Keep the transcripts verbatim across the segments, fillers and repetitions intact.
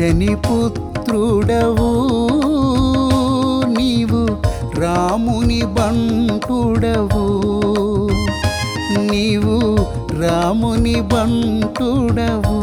అంజని పుత్రుడవు నీవు, రాముని బంటుడవు నీవు, రాముని బంటుడవు.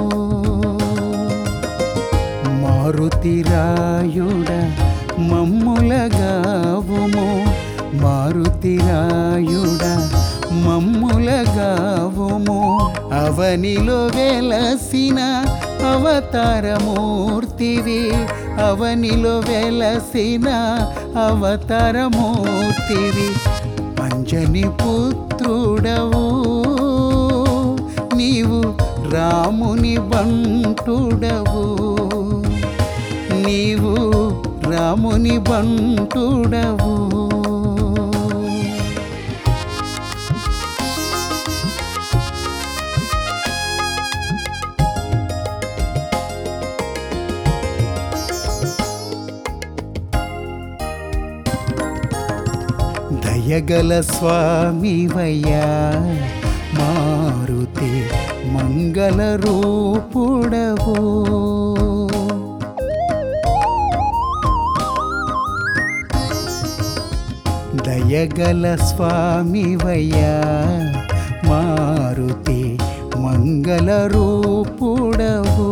మారుతిరాయుడ మమ్ములగావుము, మారుతిరాయుడ మమ్ములగావుము. అవనిలో వెలసిన అవతారమూర్తివి, అవనిలో వెలసిన అవతారమూర్తివి. అంజని పుత్రుడవు నీవు, రాముని బంటుడవు నీవు, రాముని బంటుడవు. దయగల స్వామివయ్యా మారుతి మంగళ రూపుడవు. దయగల స్వామివయ్యా మారుతి మంగళ రూపుడవు.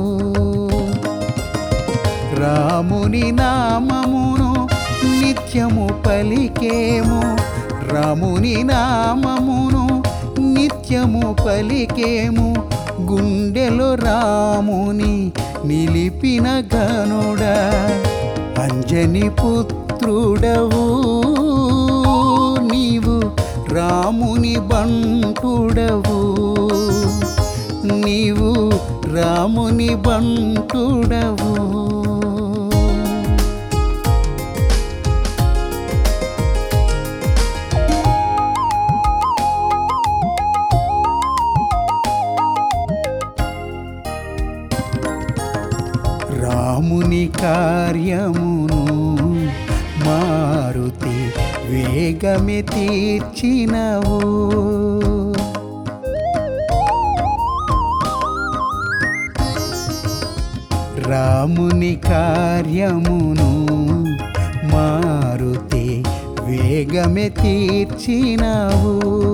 రాముని నామమును నిత్యము పలికేము, రాముని నామమును నిత్యము పలికేము. గుండెలో రాముని నిలిపిన గనుడా, అంజని పుత్రుడవు నీవు, రాముని బంటుడవు నీవు, రాముని బంటుడవు. రాముని కార్యమును మారుతి వేగమే తీర్చినవు. రాముని కార్యమును మారుతి వేగమే తీర్చినవు.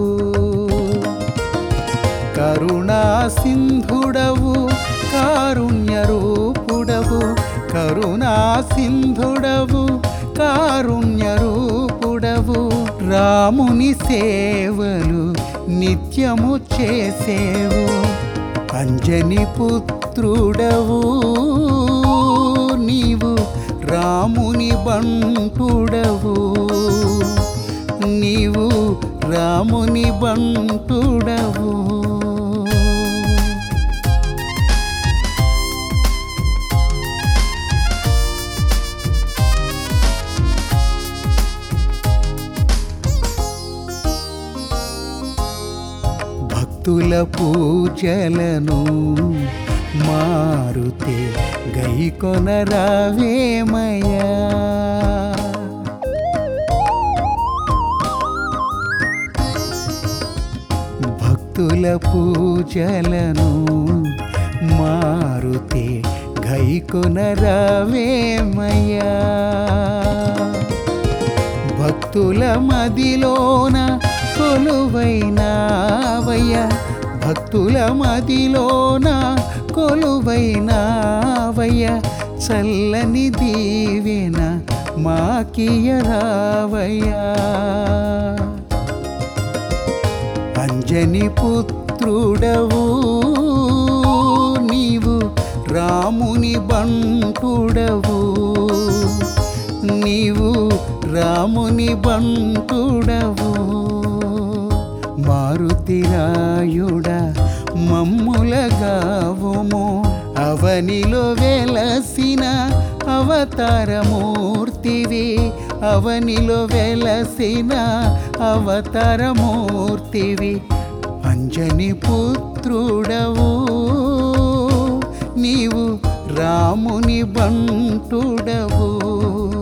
కరుణా సింధుడవు కారుణ్య రూపుడవు, కరుణా సింధుడవు కారుణ్య రూపుడవు. రాముని సేవలు నిత్యము చేసేవు, అంజని పుత్రుడవు నీవు, రాముని బంటుడవు నీవు, రాముని బంటుడవు. భక్తుల పూజలను మారుతే గైకొనరావేమయ్యా. భక్తుల పూజలను మారుతే గైకొనరావేమయ్యా. భక్తుల మదిలోన కొలువైనావయ్యా, భక్తుల మదిలోన కొలువైనావయ్యా. చల్లని దీవెన మాకియరావయ్యా. అంజని పుత్రుడవు నీవు, రాముని బంటుడవు నీవు, రాముని బంటుడవు. మారుతిరాయుడ మమ్ములగావుము, అవనిలో వెలసిన అవతారమూర్తివి, అవనిలో వెలసిన అవతారమూర్తివి. అంజని పుత్రుడవు నీవు, రాముని బంటుడవు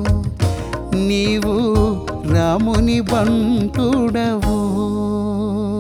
నీవు, రాముని బంటుడవు.